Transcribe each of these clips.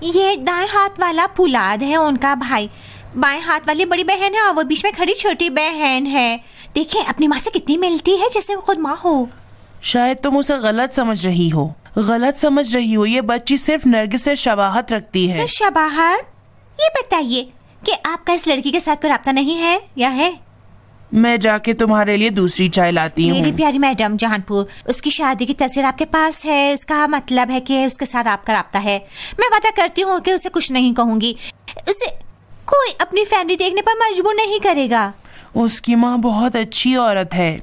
ये दाएं हाथ वाला पुलाद है उनका भाई, बाएं हाथ वाली बड़ी बहन है और वो बीच में खड़ी छोटी बहन है। देखिए अपनी माँ से कितनी मिलती है जैसे वो खुद माँ हो। शायद तुम उसे गलत समझ रही हो, गलत समझ रही हो। ये बच्ची सिर्फ नरगिस से शबाहत रखती है। सिर्फ शबाहत? ये बताइए कि आपका इस लड़की के साथ कोई राब्ता नहीं है या है? मैं जाके तुम्हारे लिए दूसरी चाय लाती हूँ। मेरी प्यारी मैडम जहानपुर, उसकी शादी की तस्वीर आपके पास है, इसका मतलब है कि उसके साथ आपका राब्ता है। मैं वादा करती हूँ कि उसे कुछ नहीं कहूंगी। उसे कोई अपनी फैमिली देखने पर मजबूर नहीं करेगा। उसकी माँ बहुत अच्छी औरत है।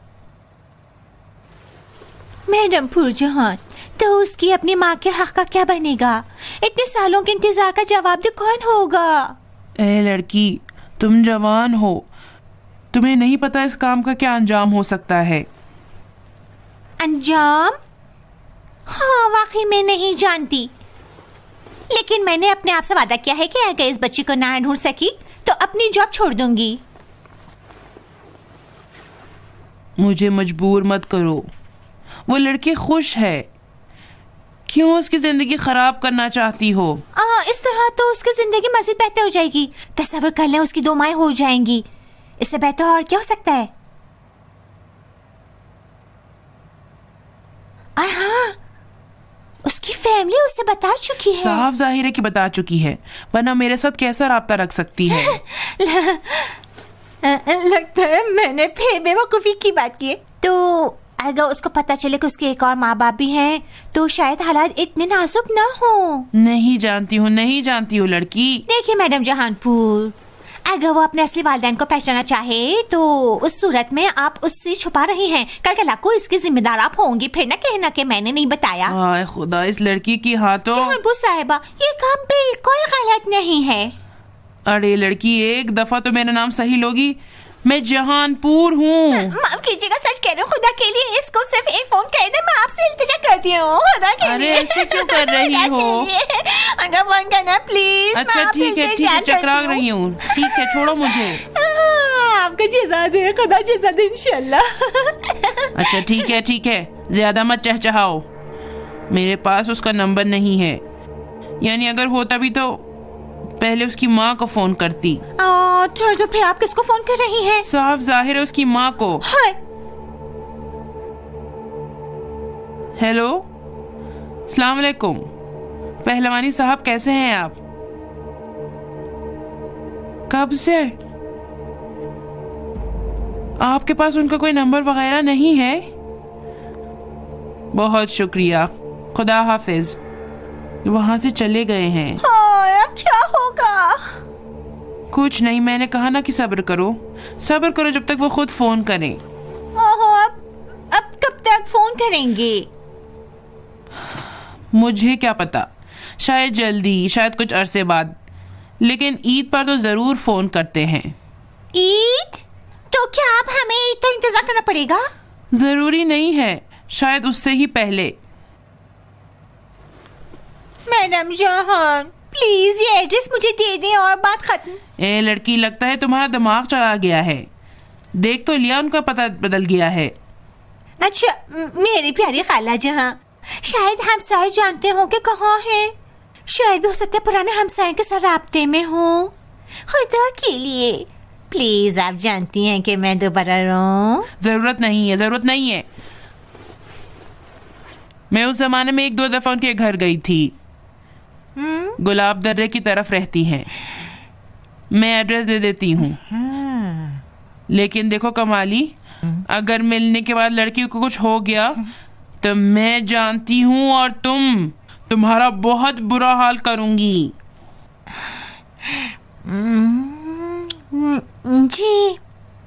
मैडम पुरजहान, तो उसकी अपनी माँ के हक का क्या बनेगा? इतने सालों के इंतजार का जवाब दे कौन होगा? ए लड़की, तुम जवान हो, तुम्हें नहीं पता इस काम का क्या अंजाम हो सकता है। अंजाम? हाँ वाकई मैं नहीं जानती, लेकिन मैंने अपने आप से वादा किया है कि अगर इस बच्ची को ना ढूंढ सकी तो अपनी जॉब छोड़ दूंगी। मुझे मजबूर मत करो, वो लड़की खुश है, क्यों उसकी जिंदगी खराब करना चाहती हो? इस तरह तो उसकी जिंदगी मजीद बेहतर हो जाएगी। तस्वीर कर लें उसकी 2 माएं हो जाएंगी, इससे बेहतर और क्या हो सकता है? हाँ, उसकी फैमिली उसे बता चुकी है। साफ जाहिर है कि बता चुकी है, वरना मेरे साथ कैसा राब्ता रख सकती है? लगता है मैंने फिर बेवकूफी की बात की। तो अगर उसको पता चले कि उसके एक और माँ बाप भी हैं तो शायद हालात इतने नाजुक ना हो। नहीं जानती हूँ लड़की। देखिए मैडम जहानपुर, अगर वो अपने असली वालिदैन को पहचानना चाहे तो उस सूरत में आप उससे छुपा रही हैं। कल कल को इसकी जिम्मेदार आप होंगी, फिर न कहना कि मैंने नहीं बताया। हाय खुदा, इस लड़की की हाथों। जहानपुर साहिबा, ये काम बिल्कुल गलत नहीं है। अरे लड़की, एक दफा तो मेरा नाम सही लोगी, मैं जहानपुर हूँ। माफ कीजिएगा, सच कह रही हूँ, खुदा के लिए इसको सिर्फ एक फोन कर दे, मैं आपसे इल्तिजा करती हूँ, खुदा के लिए। अरे ऐसे क्यों कर रही हो? उनका फोन करना प्लीज। अच्छा ठीक है, चकरा रही हूँ। ठीक है, छोड़ो मुझे। आपका जज़ा दे, खुदा जज़ा दे इंशाल्लाह। अच्छा ठीक है, ज्यादा मत चहचहाओ। मेरे पास उसका नंबर नहीं है, यानी अगर होता भी तो पहले उसकी माँ को फोन करती। तो फिर आप किसको फोन कर रही हैं? साफ जाहिर है उसकी माँ को। हेलो, अस्सलाम वालेकुम। पहलवानी साहब कैसे हैं आप? कब से? आपके पास उनका कोई नंबर वगैरह नहीं है? बहुत शुक्रिया, खुदा हाफिज। वहां से चले गए हैं। अब क्या होगा? कुछ नहीं, मैंने कहा ना कि सब्र करो जब तक वो खुद फोन करें। अब कब तक फोन करेंगे? मुझे क्या पता, शायद जल्दी, शायद कुछ अरसे बाद, लेकिन ईद पर तो जरूर फोन करते हैं। ईद? तो क्या अब हमें ईद का इंतजार करना पड़ेगा? जरूरी नहीं है, शायद उससे ही पहले। मैडम जहान प्लीज ये एड्रेस मुझे दे दें और बात खत्म। ए लड़की, लगता है तुम्हारा दिमाग चला गया है। देख तो लिया, उनका पता बदल गया है। अच्छा मेरी प्यारी खाला जहां, शायद हमसाए जानते हो कि कहाँ है। शायद भी हो सकता है पुराने हमसाए के साथ राब्ते में हो। खुदा के लिए प्लीज, आप जानती हैं कि मैं दोबारा रोऊं? जरूरत नहीं है। मैं उस जमाने में 1-2 दफा उनके घर गई थी। गुलाब दर्रे की तरफ रहती हैं। मैं एड्रेस दे देती हूँ। लेकिन देखो कमाली, अगर मिलने के बाद लड़की को कुछ हो गया तो मैं जानती हूँ और तुम्हारा बहुत बुरा हाल करूंगी। जी।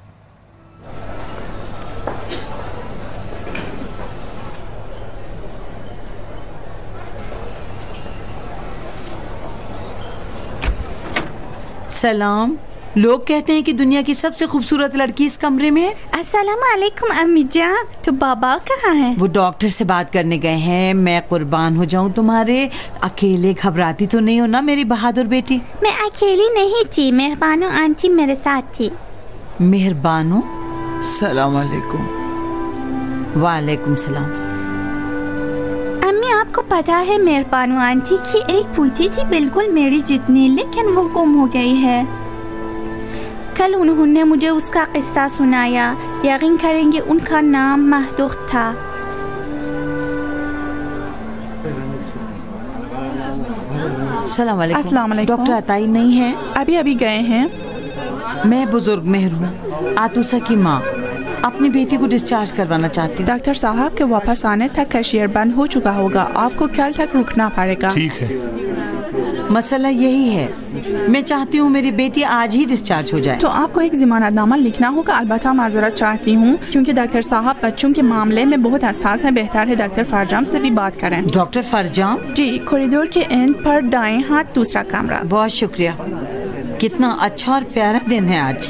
सलाम। लोग कहते हैं कि दुनिया की सबसे खूबसूरत लड़की इस कमरे में है। अस्सलाम वालेकुम अम्मी जान। तो बाबा कहाँ हैं? वो डॉक्टर से बात करने गए हैं। मैं कुर्बान हो जाऊं तुम्हारे। अकेले घबराती तो नहीं हो ना मेरी बहादुर बेटी? मैं अकेली नहीं थी, मेहरबानो आंटी मेरे साथ थी। मेहरबानो? सलाम वालेकुम। वालेकुम सलाम। अम्मी आप आपको पता है मेहरबानो आंटी की एक पोती थी बिल्कुल मेरी जितनी, लेकिन वो गुम हो गई है। कल उन्होंने मुझे उसका किस्सा सुनाया। यकीन करेंगे उनका नाम महदूद था। अस्सलाम अस्सलाम वालेकुम। वालेकुम। डॉक्टर अताई नहीं है? अभी गए हैं। मैं बुजुर्ग मेहर हूँ, आतुसा की माँ। अपनी बेटी को डिस्चार्ज करवाना चाहती हूँ। डॉक्टर साहब के वापस आने तक कैशियर बंद हो चुका होगा, आपको कल तक रुकना पड़ेगा। ठीक है। मसला यही है, मैं चाहती हूँ मेरी बेटी आज ही डिस्चार्ज हो जाए। तो आपको एक जमानतनामा लिखना होगा। अलबत्ता माजरत चाहती हूँ क्योंकि डॉक्टर साहब बच्चों के मामले में बहुत हसास है। बेहतर है डॉक्टर फरजाम से भी बात करें। डॉक्टर फरजाम? जी, कॉरिडोर के एंड पर दाएं हाथ दूसरा कमरा। बहुत शुक्रिया। कितना अच्छा और प्यारा दिन है आज।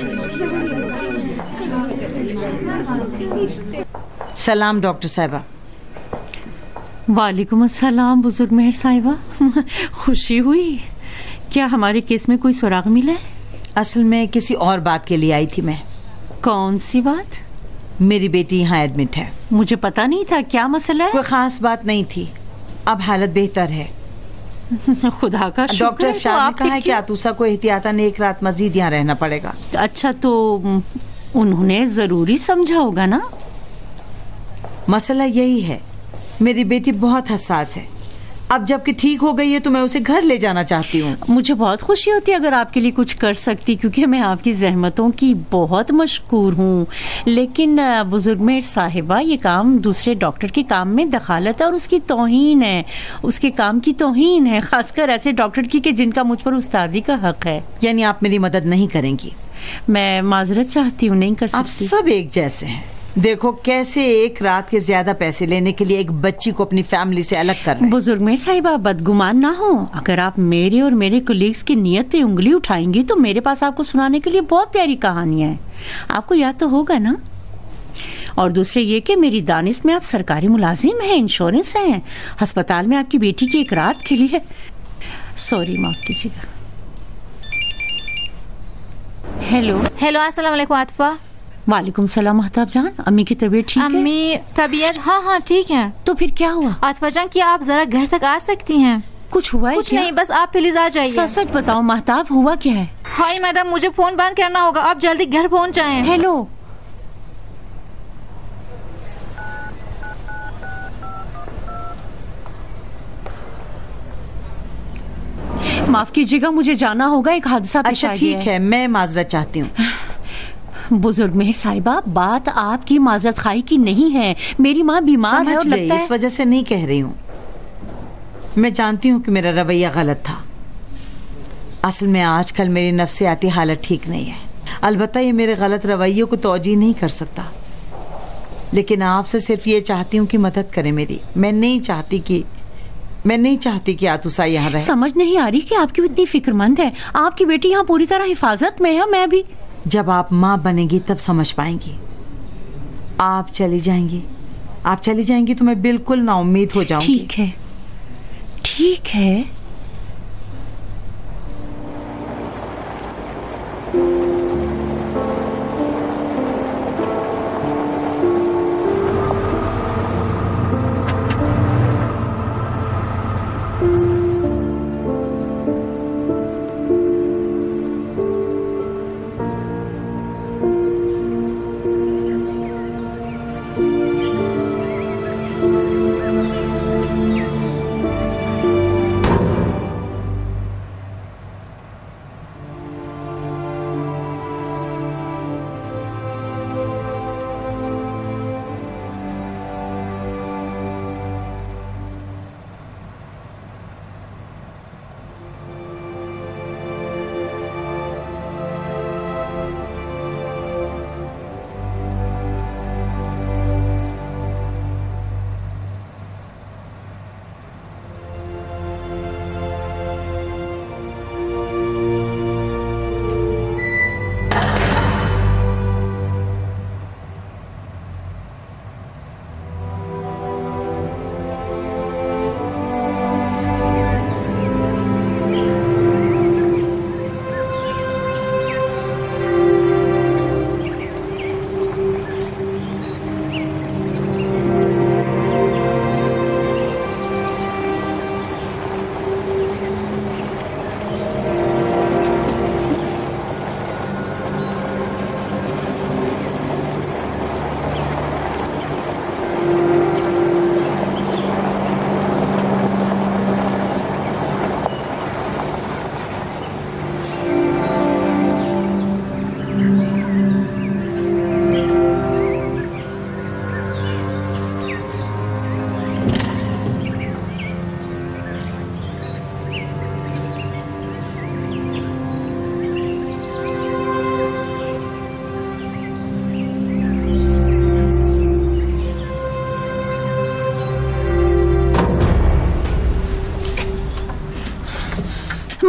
सलाम डॉक्टर साहिबा। वालेकुम अस्सलाम बुजुर्ग मेहर साहिबा। खुशी हुई। क्या हमारे केस में कोई सुराग मिला है? असल में किसी और बात के लिए आई थी मैं। कौन सी बात? मेरी बेटी यहाँ एडमिट है। मुझे पता नहीं था। क्या मसला है? कोई खास बात नहीं थी, अब हालत बेहतर है। खुदा का शुक्र डॉक्टर है। तो अफशार ने आप कहा है कि आतुसा को एहतियातन एक रात मजीद यहाँ रहना पड़ेगा। अच्छा, तो उन्होंने जरूरी समझा होगा ना? मसला यही है, मेरी बेटी बहुत हसास है। अब जबकि ठीक हो गई है तो मैं उसे घर ले जाना चाहती हूँ। मुझे बहुत खुशी होती अगर आपके लिए कुछ कर सकती, क्योंकि मैं आपकी जहमतों की बहुत मशकूर हूँ। लेकिन बुजुर्ग मेहर साहिबा, ये काम दूसरे डॉक्टर के काम में दखालत है और उसकी तौहीन है, उसके काम की तौहीन है, खासकर ऐसे डॉक्टर की कि जिनका मुझ पर उस्तादी का हक है। यानी आप मेरी मदद नहीं करेंगी? मैं माजरत चाहती हूँ, नहीं कर आप सकती। सब एक जैसे हैं। देखो कैसे एक रात के ज्यादा पैसे लेने के लिए एक बच्ची को अपनी फैमिली से अलग कर रहे हैं। बुजुर्ग मेहर साहिबा, बदगुमान ना हो। अगर आप मेरे और मेरे कोलीग्स की नीयत पे उंगली उठाएंगी तो मेरे पास आपको सुनाने के लिए बहुत प्यारी कहानियां हैं। आपको याद तो होगा ना? और दूसरे ये कि मेरी दानिश में आप सरकारी मुलाजिम हैं, इंश्योरेंस हैं, अस्पताल में आपकी बेटी की एक रात के लिए। सॉरी, माफ कीजिएगा। हेलो। हेलो, अस्सलाम वालेकुम आतिफा। वालेकुम सलाम महताब जान। अम्मी की तबीयत ठीक है? अम्मी तबीयत हाँ ठीक है। तो फिर क्या हुआ? आतिफा जान, क्या आप जरा घर तक आ सकती हैं? कुछ हुआ है? कुछ क्या? नहीं, बस आप प्लीज आ जाइए। सच सच बताओ महताब, हुआ क्या है? हाय मैडम, मुझे फोन बंद करना होगा, आप जल्दी घर पहुंच जाएं। हेलो। माफ कीजिएगा, मुझे जाना होगा, एक हादसा पेश अच्छा आ गया ठीक है, मैं माजरत चाहती हूँ। बुजुर्ग मेहर साहिबा, बात आपकी माजरत खाई की नहीं है। मेरी माँ बीमार है और समझ गई, लगता है इस वजह से नहीं कह रही हूँ। मैं जानती हूँ कि मेरा रवैया गलत था। असल में आजकल मेरी नफ्सियाती हालत ठीक नहीं है। अलबत्ता ये मेरे गलत रवैये को तौजीह नहीं कर सकता, लेकिन आपसे सिर्फ ये चाहती हूँ कि मदद करें मेरी। मैं नहीं चाहती कि आतुसा यहाँ रहे। समझ नहीं आ रही कि आप क्यों इतनी फिक्रमंद है। आपकी बेटी यहाँ पूरी तरह हिफाजत में है, मैं भी। जब आप माँ बनेगी तब समझ पाएंगी। आप चली जाएंगी तो मैं बिल्कुल नाउम्मीद हो जाऊंगी। ठीक है।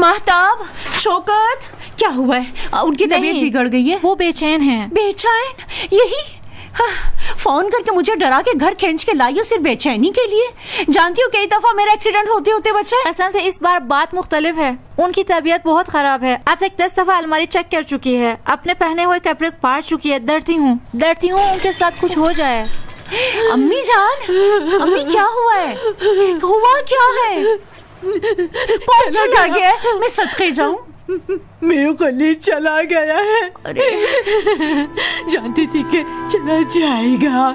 महताब, शौकत, क्या हुआ है? उनकी तबीयत बिगड़ गई है? वो बेचैन हैं। बेचैन? यही? फोन करके मुझे डरा के घर खींच के लाई हो सिर्फ बेचैनी के लिए? जानती हो कई दफा मेरा एक्सीडेंट होते होते बचा है। कसम से इस बार बात मुख्तलिफ है। उनकी तबीयत बहुत खराब है। अब तक 10 दफा अलमारी चेक कर चुकी है, अपने पहने हुए कपड़े फाड़ चुकी है। डरती हूँ उनके साथ कुछ हो जाए। अम्मी जान, अम्मी क्या हुआ है? हुआ क्या है? कौन चला गया? मैं सदके जाऊं? मेरे कलीग चला गया है। अरे जानती थी कि चला जाएगा।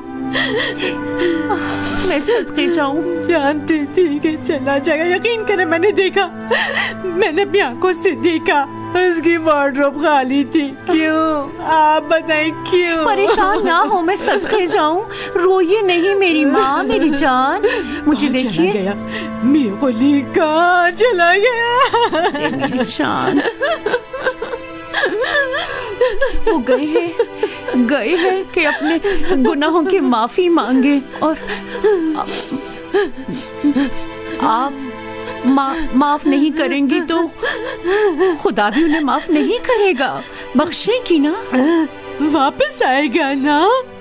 मैं सदके जाऊं? जानती थी कि चला जाएगा। यकीन करें, मैंने देखा, मैंने अपनी आंखों से देखा। उसकी वार्डरोब खाली थी। क्यों? आप बताएं क्यों? परेशान ना हो, मैं सदके जाऊं? रोइए नहीं मेरी माँ, मेरी जान। मुझे देखिए। मेरे कलीग कहाँ चला गया? मेरी जान, वो गए हैं कि अपने गुनाहों की माफी मांगे, और आप माफ नहीं करेंगी तो खुदा भी उन्हें माफ नहीं करेगा। बख्शेगी ना? वापस आएगा ना?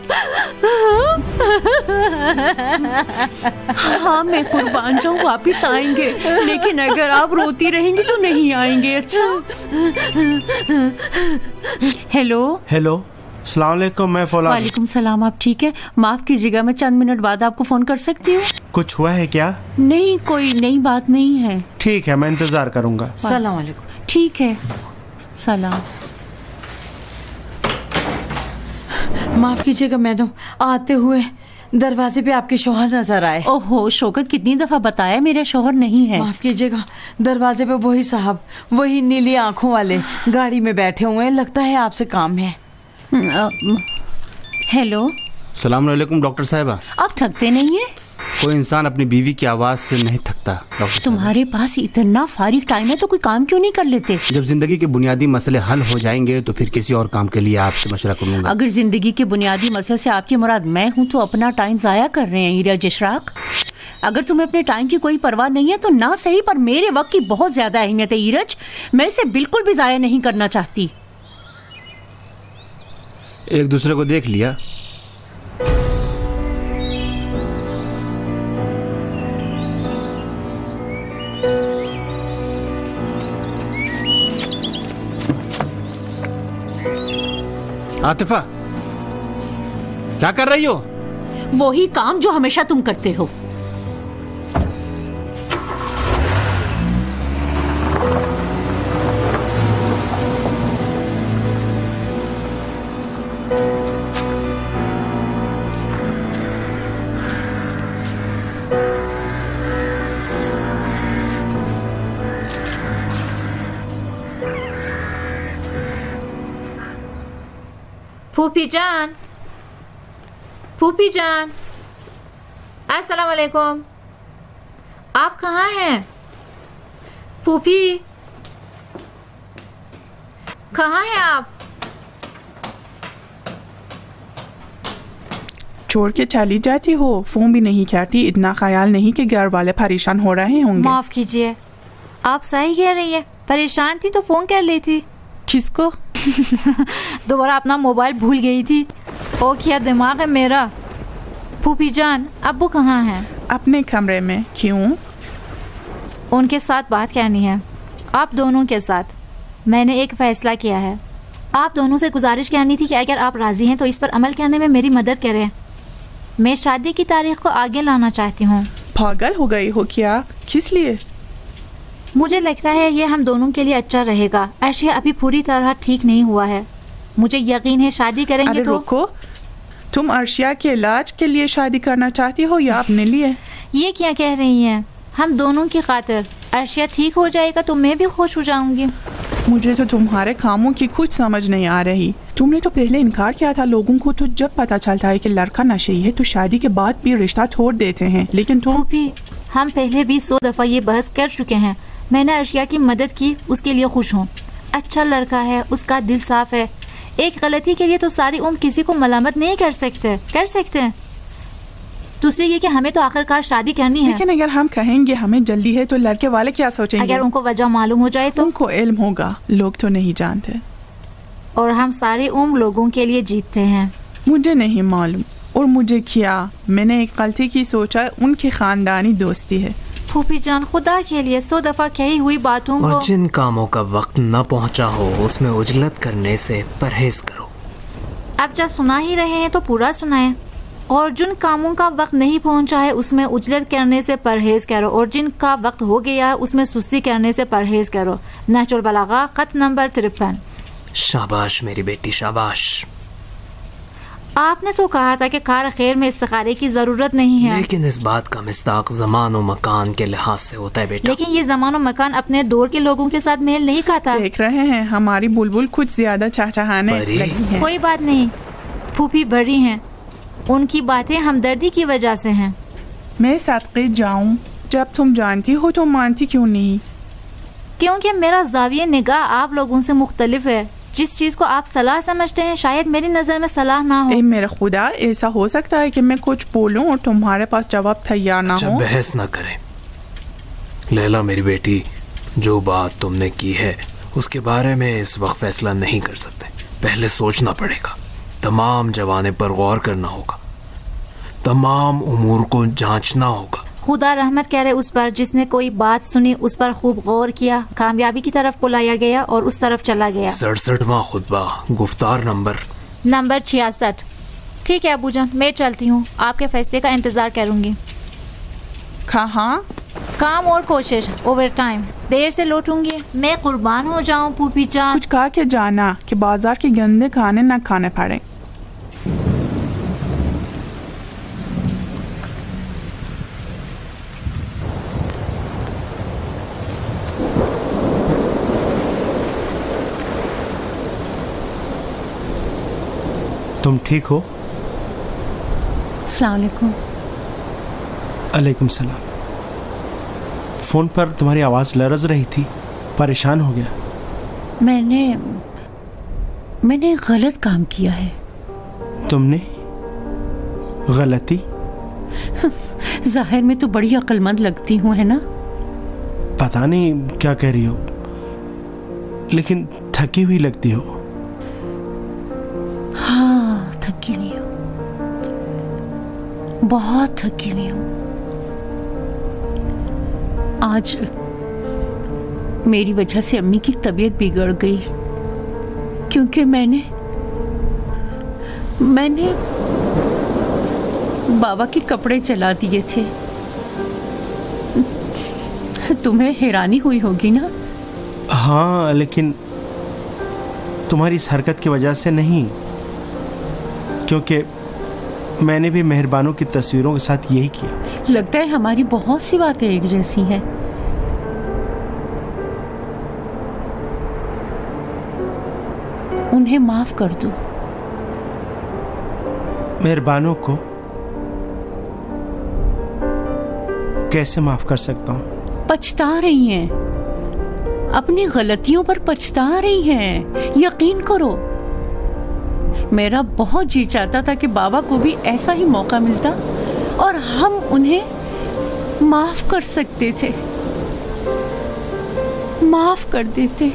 हाँ, मैं कुर्बान जाऊँ, वापस आएंगे, लेकिन अगर आप रोती रहेंगी तो नहीं आएंगे। अच्छा? हेलो, अस्सलाम वालेकुम, मैं फौलाद। वालेकुम सलाम। आप ठीक है? माफ कीजिएगा, मैं चंद मिनट बाद आपको फोन कर सकती हूँ? कुछ हुआ है क्या? नहीं, कोई नई बात नहीं है। ठीक है, मैं इंतजार करूंगा। सलाम वालेकुम। ठीक है, सलाम। माफ कीजिएगा मैडम, आते हुए दरवाजे पे आपके शौहर नजर आए। ओहो शौकत, कितनी दफा बताया मेरे शौहर नहीं है। माफ कीजिएगा, दरवाजे पे वही साहब, वही नीली आंखों वाले गाड़ी में बैठे हुए हैं। लगता है आपसे काम है। हेलो। सलाम वालेकुम डॉक्टर साहिबा। आप थकते नहीं है? कोई इंसान अपनी बीवी की आवाज से नहीं थकता डॉक्टर। तुम्हारे पास इतना फारिग टाइम है तो कोई काम क्यों नहीं कर लेते? जब जिंदगी के बुनियादी मसले हल हो जाएंगे तो फिर किसी और काम के लिए आपसे मशवरा करूंगा। अगर जिंदगी के बुनियादी मसले से आपकी मुराद मैं हूँ तो अपना टाइम जाया कर रहे हैं इरज इशराक। अगर तुम्हें अपने टाइम की कोई परवाह नहीं है तो ना सही, पर मेरे वक्त की बहुत ज्यादा अहमियत है इरज। मैं इसे बिल्कुल भी जाया नहीं करना चाहती। एक दूसरे को देख लिया। आतिफा, क्या कर रही हो? वही काम जो हमेशा तुम करते हो। फूफी जान, अस्सलाम वालेकुम। आप कहाँ हैं? फूफी, कहाँ हैं आप? छोड़ के चली जाती हो, फोन भी नहीं करती। इतना ख्याल नहीं कि घर वाले परेशान हो रहे होंगे। माफ कीजिए, आप सही कह रही है। परेशान थी तो फोन कर लेती। किसको? दोबारा अपना मोबाइल भूल गई थी। ओ क्या दिमाग है मेरा। फूफी जान, अब्बू कहाँ हैं? अपने कमरे में। क्यों? उनके साथ बात करनी है, आप दोनों के साथ। मैंने एक फैसला किया है। आप दोनों से गुजारिश करनी थी कि अगर आप राजी हैं तो इस पर अमल करने में मेरी मदद करें। मैं शादी की तारीख को आगे लाना चाहती हूँ। पागल हो गई हो क्या? किस लिए? मुझे लगता है ये हम दोनों के लिए अच्छा रहेगा। अर्शिया अभी पूरी तरह ठीक नहीं हुआ है। मुझे यकीन है शादी करेंगे तो। रुको, तुम अर्शिया के इलाज के लिए शादी करना चाहती हो या अपने लिए? ये क्या कह रही हैं? हम दोनों की खातिर। अर्शिया ठीक हो जाएगा तो मैं भी खुश हो जाऊंगी। मुझे तो तुम्हारे कामों की कुछ समझ नहीं आ रही। तुमने तो पहले इनकार किया था लोगों को, तो जब पता चलता है कि लड़का नशेड़ी है तो शादी के बाद भी रिश्ता छोड़ देते हैं। लेकिन तुम। हम पहले भी 100 दफा ये बहस कर चुके हैं। मैंने अर्शिया की मदद की, उसके लिए खुश हूँ। अच्छा लड़का है, उसका दिल साफ है। एक गलती के लिए तो सारी उम्र किसी को मलामत नहीं कर सकते। दूसरी ये कि हमें तो आखिरकार शादी करनी है। लेकिन अगर हम कहेंगे हमें जल्दी है तो लड़के वाले क्या सोचेंगे? अगर उनको वजह मालूम हो जाए तो? उनको इल्म होगा, लोग तो नहीं जानते। और हम सारी उम्र लोगों के लिए जीतते हैं। मुझे नहीं मालूम, और मुझे क्या, मैंने एक गलती की सोचा, उनकी खानदानी दोस्ती है। फूफी जान, खुदा के लिए 100 दफा कही हुई बातों को। और जिन कामों का वक्त न पहुंचा हो उसमें उजलत करने से परहेज करो। अब जब सुना ही रहे हैं तो पूरा सुनाएं। और जिन कामों का वक्त नहीं पहुंचा है उसमें उजलत करने से परहेज करो, और जिन का वक्त हो गया है उसमें सुस्ती करने से परहेज करो। नहजुल बलागा, खत नंबर 53। शाबाश मेरी बेटी, शाबाश। आपने तो कहा था कि कार खैर में इस्तिखारे की जरूरत नहीं है। लेकिन इस बात का मिस्ताक ज़मान और मकान के लिहाज से होता है बेटा। लेकिन ये ज़मान और मकान अपने दौर के लोगों के साथ मेल नहीं खाता। देख रहे हैं हमारी बुलबुल कुछ ज्यादा चहचहाने लगी है। कोई बात नहीं, फूफी बड़ी हैं, उनकी बातें हमदर्दी की वजह से हैं। मैं सदक़े जाऊं, जब तुम जानती हो तो मानती क्यों नहीं? क्योंकि मेरा ज़ाविया निगाह आप लोगों से मुख्तलिफ है। जिस चीज को आप सलाह समझते हैं शायद मेरी नजर में सलाह ना हो। मेरा खुदा, ऐसा हो सकता है कि मैं कुछ बोलूं और तुम्हारे पास जवाब तैयार ना हो। बहस ना करें लैला मेरी बेटी, जो बात तुमने की है उसके बारे में इस वक्त फैसला नहीं कर सकते। पहले सोचना पड़ेगा, तमाम जवाने पर गौर करना होगा, तमाम उमूर को जांचना होगा। खुदा रहमत करे उस पर जिसने कोई बात सुनी, उस पर खूब गौर किया, कामयाबी की तरफ बुलाया गया और उस तरफ चला गया। 67वां खुतबा, गुफ्तार नंबर 66। ठीक है अबूजान, मैं चलती हूँ, आपके फैसले का इंतजार करूँगी। कहाँ? काम और कोशिश, ओवर टाइम। देर से लौटूंगी, मैं कुर्बान हो जाऊँ फूफी जान। कुछ कहा के जाना कि बाजार के गंदे खाने न खाने पड़े। तुम ठीक हो? अस्सलाम वालेकुम। अलैकुम सलाम। फोन पर तुम्हारी आवाज लरज रही थी, परेशान हो गया। मैंने गलत काम किया है। तुमने गलती? जाहिर में तो बड़ी अक्लमंद लगती हूँ, है ना? पता नहीं क्या कह रही हो, लेकिन थकी हुई लगती हो। हाँ, थकी हुई हूँ, बहुत थकी हुई हूँ। आज मेरी वजह से अम्मी की तबीयत बिगड़ गई क्योंकि मैंने बाबा के कपड़े चला दिए थे। तुम्हें हैरानी हुई होगी ना? हाँ, लेकिन तुम्हारी इस हरकत की वजह से नहीं, क्योंकि मैंने भी मेहरबानों की तस्वीरों के साथ यही किया। लगता है हमारी बहुत सी बातें एक जैसी हैं। उन्हें माफ कर दो। मेहरबानों को कैसे माफ कर सकता हूँ? पछता रही हैं, अपनी गलतियों पर पछता रही हैं। यकीन करो, मेरा बहुत जी चाहता था कि बाबा को भी ऐसा ही मौका मिलता और हम उन्हें माफ कर सकते थे, माफ कर देते।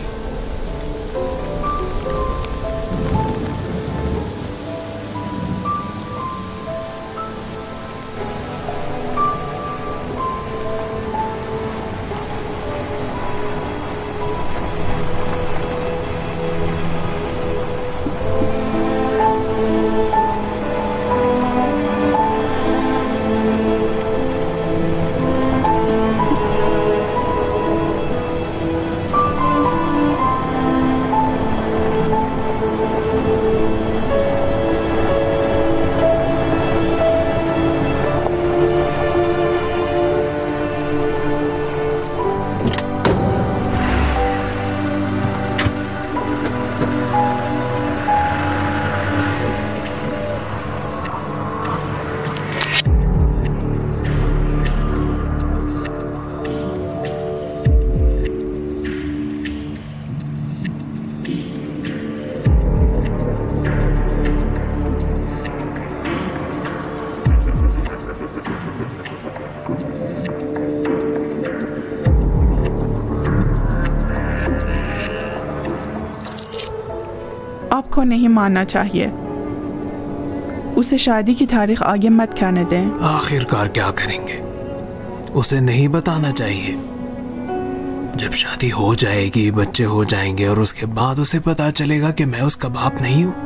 को नहीं मानना चाहिए। उसे शादी की तारीख आगे मत करने दें। आखिरकार क्या करेंगे? उसे नहीं बताना चाहिए। जब शादी हो जाएगी, बच्चे हो जाएंगे और उसके बाद उसे पता चलेगा कि मैं उसका बाप नहीं हूं,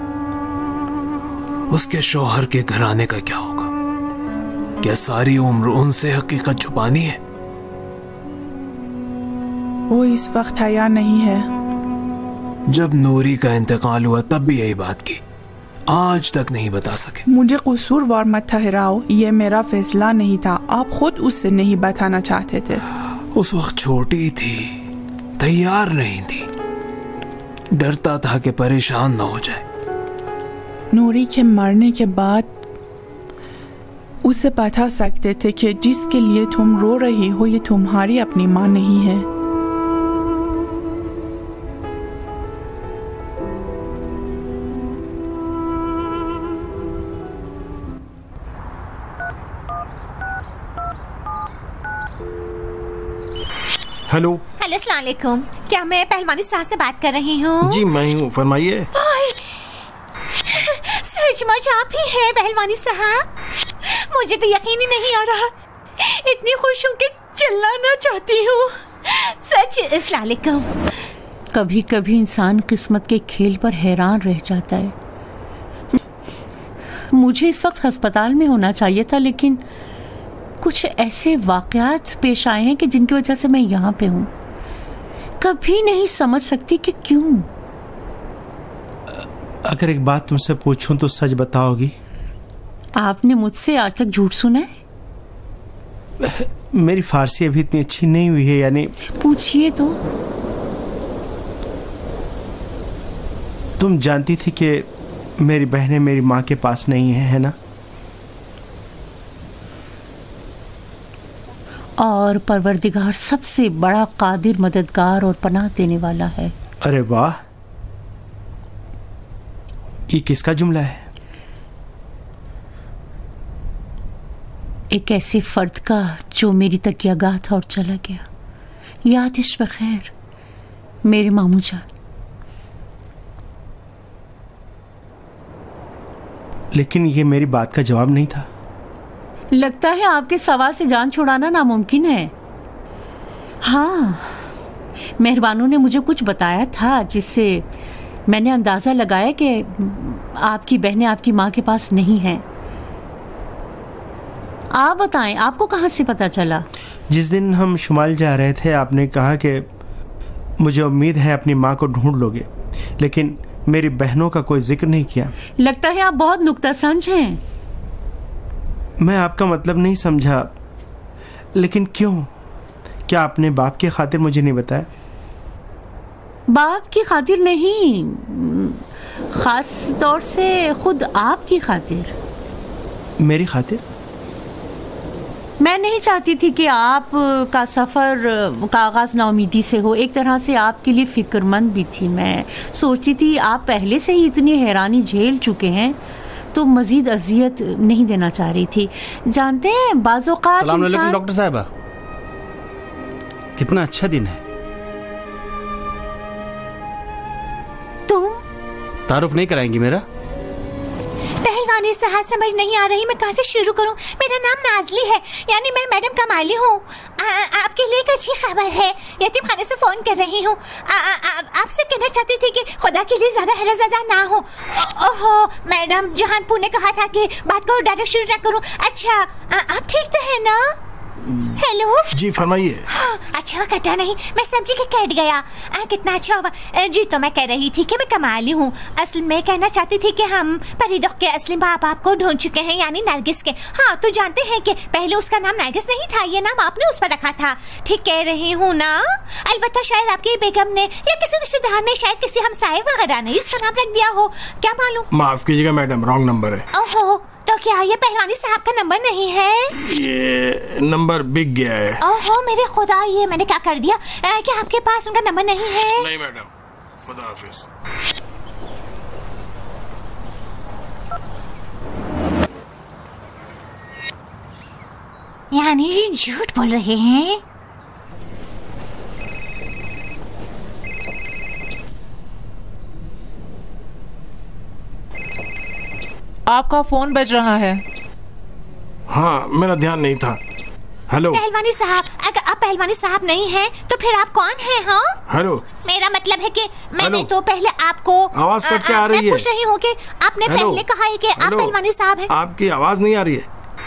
उसके शौहर के घर आने का क्या होगा? क्या सारी उम्र उनसे हकीकत छुपानी है? वो इस वक्त तैयार नहीं है। जब नूरी का इंतकाल हुआ तब भी यही बात की, आज तक नहीं बता सके। मुझे कसूरवार मत ठहराओ, ये मेरा फैसला नहीं था। आप खुद उससे नहीं बताना चाहते थे। उस वक्त छोटी थी, तैयार नहीं थी, डरता था कि परेशान ना हो जाए। नूरी के मरने के बाद उसे बता सकते थे कि जिसके लिए तुम रो रही हो ये तुम्हारी अपनी माँ नहीं है। हेलो। हेलो, अस्सलाम वालेकुम। क्या मैं पहलवानी साहब से बात कर रही हूँ? जी मैं हूँ, फरमाइए। सचमुच आप ही हैं पहलवानी साहब? मुझे तो यकीन ही नहीं आ रहा। इतनी खुश हूँ कि चिल्लाना चाहती हूँ। सच। अस्सलाम वालेकुम। कभी कभी इंसान किस्मत के खेल पर हैरान रह जाता है। मुझे इस वक्त अस्पताल में होना चाहिए था, लेकिन कुछ ऐसे वाकयात पेश आए हैं कि जिनकी वजह से मैं यहाँ पे हूँ। कभी नहीं समझ सकती कि क्यों। अगर एक बात तुमसे पूछूं तो सच बताओगी? आपने मुझसे आज तक झूठ सुना है? मेरी फारसी अभी इतनी अच्छी नहीं हुई है, यानी। पूछिए तो। तुम जानती थी कि मेरी बहनें मेरी माँ के पास नहीं है ना? और परवरदिगार सबसे बड़ा कादिर, मददगार और पनाह देने वाला है। अरे वाह, ये किसका जुमला है? एक ऐसे फर्द का जो मेरी तकियागाह था और चला गया। याद इश बखैर मेरे मामू जान। लेकिन ये मेरी बात का जवाब नहीं था। लगता है आपके सवाल से जान छुड़ाना नामुमकिन है। हाँ, मेहरबानों ने मुझे कुछ बताया था जिससे मैंने अंदाजा लगाया कि आपकी बहनें आपकी माँ के पास नहीं हैं। आप बताएं, आपको कहाँ से पता चला? जिस दिन हम शुमाल जा रहे थे आपने कहा कि मुझे उम्मीद है अपनी माँ को ढूंढ लोगे, लेकिन मेरी बहनों का कोई जिक्र नहीं किया। लगता है आप बहुत नुक्तासंज हैं। मैं आपका मतलब नहीं समझा, लेकिन क्यों? क्या आपने बाप की खातिर मुझे नहीं बताया? बाप की खातिर नहीं, खास तौर से खुद आपकी खातिर। मेरी खातिर? मैं नहीं चाहती थी कि आप का सफ़र का आगाज़ नाउमीदी से हो। एक तरह से आपके लिए फ़िक्रमंद भी थी। मैं सोचती थी आप पहले से ही इतनी हैरानी झेल चुके हैं तो मज़ीद अजियत नहीं देना चाह रही थी। जानते हैं बाज़ औक़ात इंसान... डॉक्टर साहबा, कितना अच्छा दिन है। तुम तारुफ नहीं कराएंगी मेरा? पहलवानी साहब समझ नहीं आ रही, मैं कहाँ से शुरू करूँ? मेरा नाम नाजली है, यानी मैं मैडम कमाली हूँ। आपके लिए एक अच्छी खबर है, यतीम खाने से फोन कर रही हूँ। आपसे कहना चाहती थी कि खुदा के लिए ज्यादा हैराज़दा ना हो। ओहो मैडम, जहानपुर ने कहा था कि बात को डायरेक्ट शुरू ना करूँ। अच्छा आप ठीक तो है ना? हेलो जी फरमाइए। हाँ, अच्छा कटा नहीं, मैं समझी कि कट गया। कितना अच्छा हुआ। जी तो मैं कह रही थी कि मैं कमाली हूँ। असल में कहना चाहती थी कि हम फरीदों के असली बाप को ढूंढ चुके हैं, यानी नरगिस के। हाँ तो जानते हैं कि पहले उसका नाम नरगिस नहीं था, ये नाम आपने उस पर रखा था। ठीक कह रही हूँ ना? अलबत्ता शायद आपकी बेगम ने या किसी रिश्तेदार ने, शायद किसी हमसाये वगैरह ने इसका नाम रख दिया हो, क्या मालूम। माफ कीजिएगा मैडम, रॉन्ग नंबर है। ओहो, तो क्या ये पहलवानी साहब का नंबर नहीं है? ये नंबर बिक गया है। ओहो मेरे खुदा, ये मैंने क्या कर दिया? क्या आपके पास उनका नंबर नहीं है? नहीं मैडम, खुदा हाफिज। यानी ये झूठ बोल रहे हैं? आपका फोन बज रहा है। हाँ, मेरा ध्यान नहीं था। हेलो पहलवानी साहब, अगर आप पहलवानी साहब नहीं हैं तो फिर आप कौन हैं? हाँ, हेलो, मेरा मतलब है कि मैंने तो पहले आपको आवाज कट के आ रही है। मैं पूछ रही हूँ कि आपने पहले कहा है कि आप पहलवानी साहब हैं। आपकी आवाज नहीं आ रही है।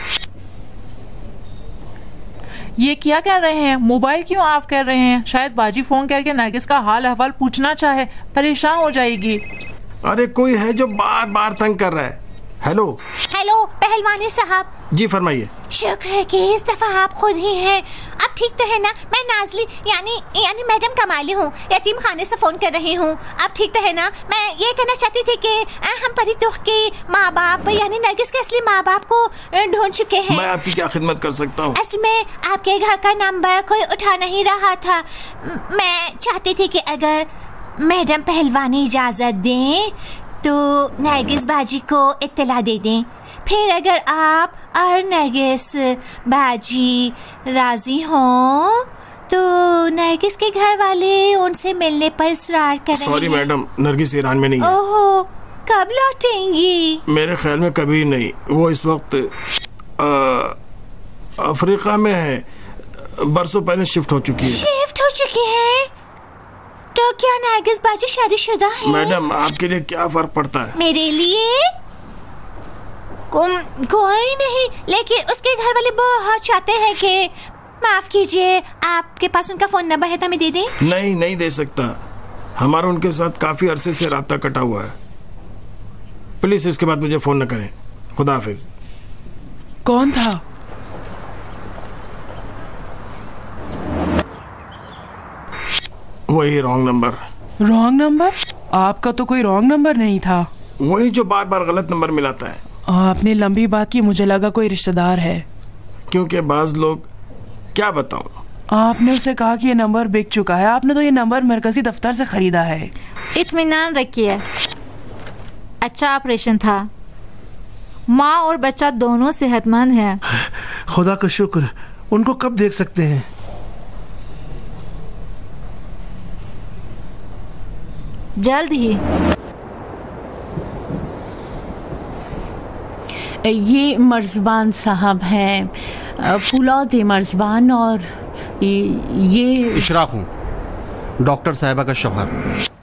ये क्या कर रहे हैं? मोबाइल क्यों ऑफ कर रहे हैं? शायद बाजी फोन करके नरगिस का हाल अहवाल पूछना चाहे, परेशान हो जाएगी। अरे कोई है जो बार बार तंग कर रहा है। हेलो हेलो पहलवानी साहब। जी फरमाइए। शुक्र है कि इस दफा आप खुद ही हैं। आप ठीक तो है ना? मैं नाजली यानी मैडम कमाली हूँ, यतीम खाने से फोन कर रही हूँ। आप ठीक तो है ना? मैं ये कहना चाहती थी कि हम परितोख के माँ बाप यानी नरगिस के असली माँ बाप को ढूंढ चुके हैं। मैं आपकी क्या खिदमत कर सकता हूँ? असल में आपके घर का नंबर कोई उठा नहीं रहा था। मैं चाहती थी कि अगर मैडम पहलवानी इजाजत दें तो नरगिस बाजी को इत्तला दे दें। फिर अगर आप और नरगिस बाजी राजी हों तो नरगिस के घर वाले उनसे मिलने पर इसरार कर रहे हैं। सॉरी मैडम, नरगिस ईरान में नहीं है। ओहो, कब लौटेंगी? मेरे ख्याल में कभी नहीं। वो इस वक्त अफ्रीका में है। बरसों पहले शिफ्ट हो चुकी है। शिफ्ट हो चुकी है? तो क्या नरगिस बाजी शादीशुदा है? मैडम, आपके लिए क्या फर्क पड़ता है? मेरे लिए कोई नहीं, लेकिन उसके घर वाले बहुत चाहते हैं कि माफ कीजिए, आपके पास उनका फोन नंबर है तो हमें दे दें? नहीं दे सकता। हमारा उनके साथ काफी अरसे से रास्ता कटा हुआ है। प्लीज इसके बाद मुझे फोन न करें। खुदा हाफिज। कौन था? वही रॉन्ग नंबर। Wrong number? आपका तो कोई रॉन्ग नंबर नहीं था। वही जो बार बार गलत नंबर मिलाता है। आपने लंबी बात की, मुझे लगा कोई रिश्तेदार है। क्योंकि बाज लोग, क्या बताऊं। आपने उसे कहा कि ये नंबर बिक चुका है। आपने तो ये नंबर मरकजी दफ्तर से खरीदा है। इत्मीनान रखिए, अच्छा ऑपरेशन था। माँ और बच्चा दोनों सेहतमंद हैं। खुदा का शुक्र। उनको कब देख सकते हैं? जल्द ही। ये मर्जबान साहब हैं, फुलौद मर्जबान, और ये इशराक हूँ, डॉक्टर साहिबा का शौहर।